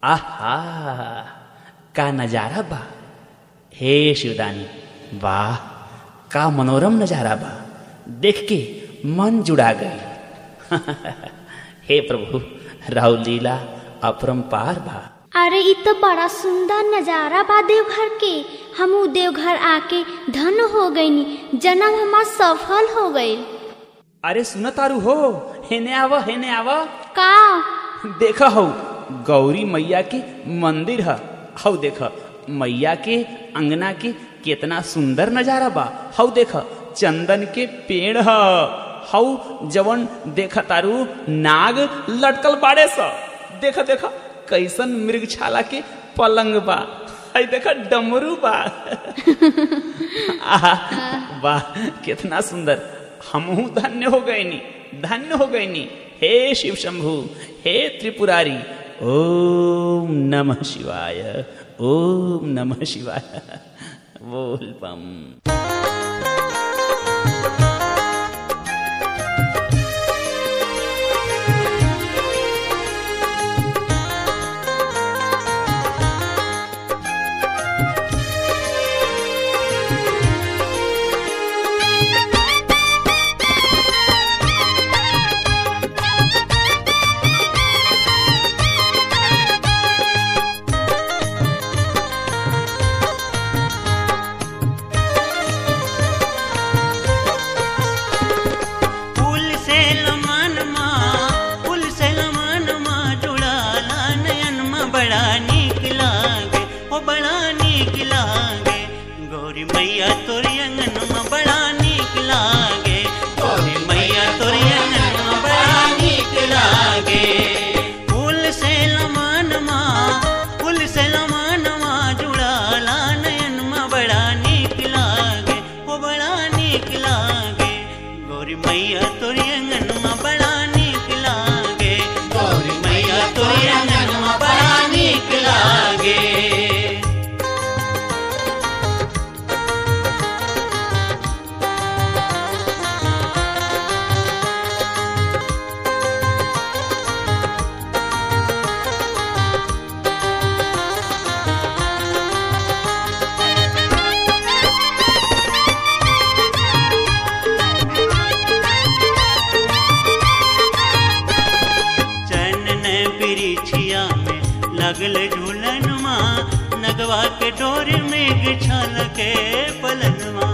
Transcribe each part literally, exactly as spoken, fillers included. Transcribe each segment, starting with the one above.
आहा का नजारा बा। हे शिवदानी, वाह का मनोरम नजारा बा, देख के मन जुड़ा गई। हे प्रभु, राव लीला अपरंपार बा। अरे इ तो बड़ा सुंदर नजारा बा देवघर के। हमू देवघर आके धन हो गईनी, जन्म हमार सफल हो गई। अरे सुन तारू हो, हेने आवा हेने आवा। का देखा हो गौरी मैया के मंदिर है। हौ देखा मैया के अंगना के कितना सुंदर नजारा बा। हौ देखा चंदन के पेड़ है। हौ जवन देखा तारू नाग लटकल बाड़े सा। देखा देखा कैसन मृगशाला के पलंग बा। हई देखा डमरू बा। आहा वाह कितना सुंदर। हमहू धन्य हो गए नी, धन्य हो गए नी। हे शिव शंभु, हे त्रिपुरारी, ओम नमः शिवाय, ओम नमः शिवाय। बोल बम। लगल झूलन माँ नगवा के डोर में छाल के पलनवा।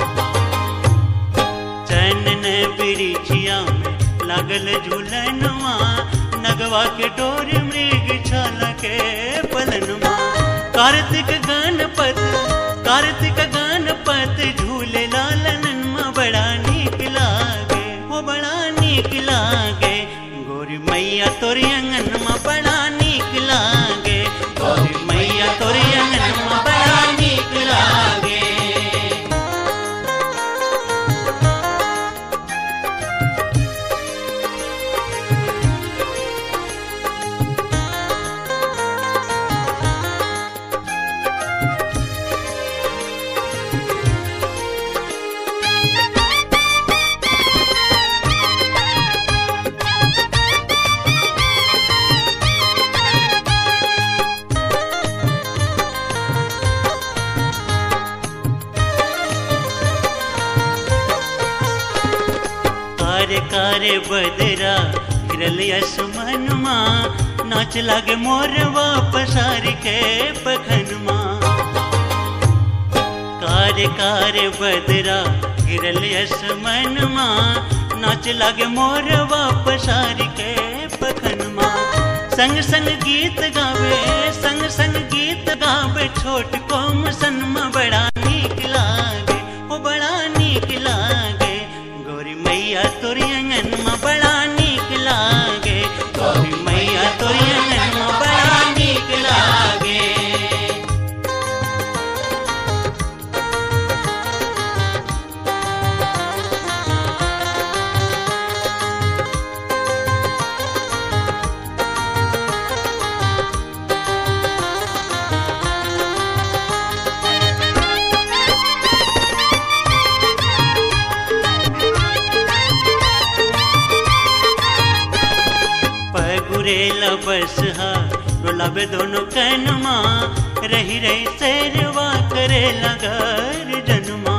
चैनन बिरिछिया में लगल झूलन माँ नगवा के डोर मृग छाल के पलनवा। कार्तिक गणपत कार्तिक गणपत झूले लालन माँ बड़ा नीक लागे, वो बड़ा नीक लागे। गोरी मैया तोरी अंगन माँ बड़ा नीक लागे, गोरी मैया तोरी अंगन माँ बड़ा नीक लागे। कारे बदरा फिरल आसमान माँ नाच लागे मोरवा पसार के पखन माँ। कारे कारे बदरा फिरल आसमान माँ नाच लागे मोरवा पसार के पखन माँ। संग संग गीत गावे संग संग गीत गावे छोट कोम सन माँ बड़ा नीक लागे, वो बड़ा नीक लागे। गोरी मैया तोरी अंगन माँ बड़ा नीक लागे, गोरी मैया तोरी अंगन माँ बड़ा नीक लागे। डोलाबे दोनों कनमा रही रही शेरवा करे लगर जनमा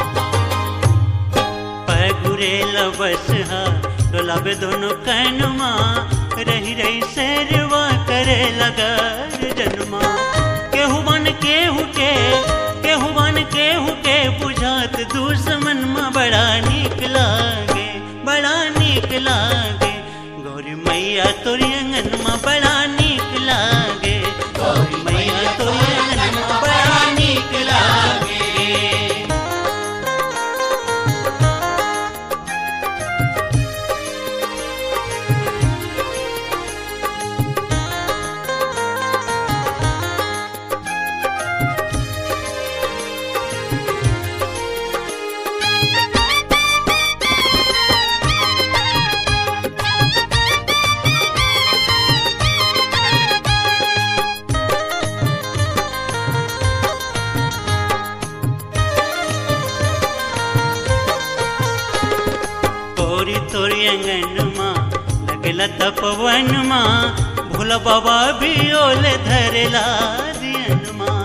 पगुरे लबस हा डोलाबे दोनों कनमा रही रही शेरवा करे लगर जनमा केहू बन केहू के केहू बन केहू के बुझात दुश्मन में बड़ा नीक लागे बड़ा नीक लागे गौरी मैया तोरी अंगन में बड़ा नीक लागे गौरी मैया तोरी अंगन में बड़ा नीक लागे तोरी अंगन माँ लगला तपवन माँ भोला बाबा भी ओले धरला दियन माँ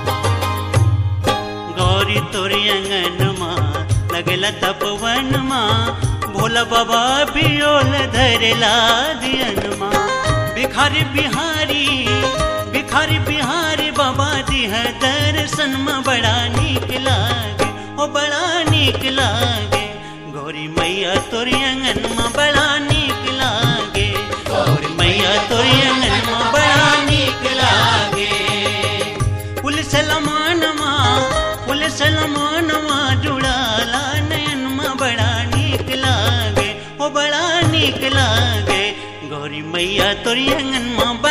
गौरी तोरी अंगन माँ लगला तपवन माँ भोला बाबा भी ओले धरला दियन माँ भिखारी बिहारी भिखारी बिहारी बाबा दी है दर्शन में बड़ा नीक लागे ओ बड़ा नीक लागे गौरी मैया तोरी अंगन में बड़ा नीक लागे गौरी मैया तोरी अंगन में बड़ा नीक लागे पुलिस लमानमा पुलिस लमानमा जुड़ाला नयन में बड़ा नीक लागे ओ बड़ा नीक लागे गौरी मैया तोरी अंगन में